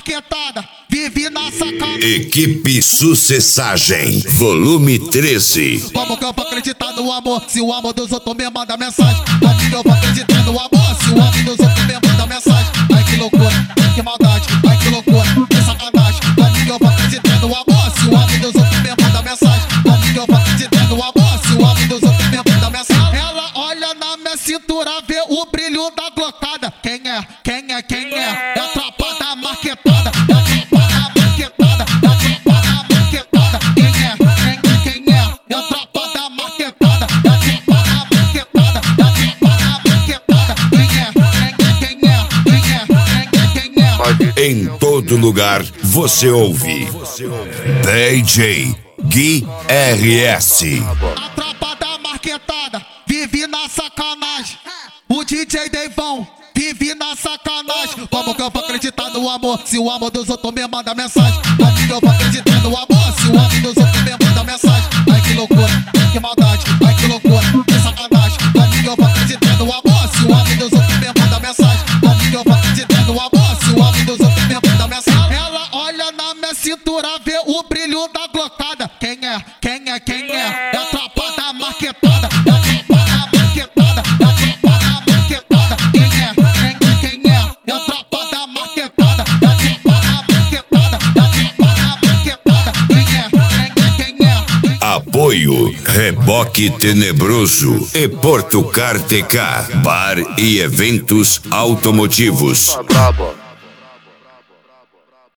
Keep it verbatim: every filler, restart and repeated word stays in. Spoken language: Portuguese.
marquetada, vive na sacanagem. Equipe Sucessagem, volume treze. Como que eu vou acreditar no amor se o amor dos outros me manda mensagem? Como que eu vou acreditar no amor se o amor dos outros me manda mensagem? Ai que loucura, que maldade, ai que loucura, que sacanagem. Como que eu vou acreditar no amor se o amor dos outros me manda mensagem? Como que eu vou acreditar no amor se o amor dos outros me manda mensagem? Ela olha na minha cintura, vê o brilho da glocada. Quem é? Quem é? Quem é? É a tropa da marquetada, é a tropa da marquetada, é a tropa da marquetada. Quem é? Quem é? Quem é? É a tropa da marquetada, é a tropa da marquetada, é a tropa da marquetada. Quem é? Quem é? Quem é? Quem é? Quem é? Quem é? Em todo lugar você ouve D J Gui R S. A tropa da marquetada vive na sacanagem. O D J Deivão vive na sacanagem. Como que eu vou acreditar no amor se o amor dos outros me manda mensagem? Como que eu vou acreditar no amor se o amor dos outros me manda mensagem? Ai que loucura, que maldade, ai que loucura, que sacanagem. Como que eu vou acreditar no amor se o amor dos outros me manda mensagem? Como que eu vou acreditar no amor se o amor dos outros me manda mensagem? Ela olha na minha cintura, vê o brilho da glocada. Quem é? Quem é? Quem é? É a tropa da marquetada, é a tropa da marquetada, é a tropa da marquetada. Quem é? Quem é? Quem é? É a tropa da marquetada, é a tropa da marquetada, é a tropa da marquetada. Quem é? Quem é? Quem é? Apoio Reboque Tenebroso e Porto Car T K, bar e eventos automotivos. Brabo.